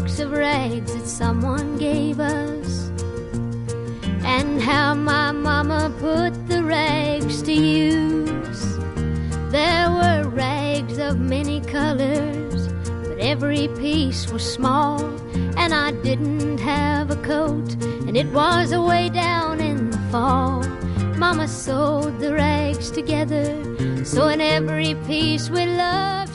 box of rags that someone gave us, and how my mama put the rags to use. There were rags of many colors, but every piece was small, and I didn't have a coat, and it was away down in the fall. Mama sewed the rags together, so in every piece we loved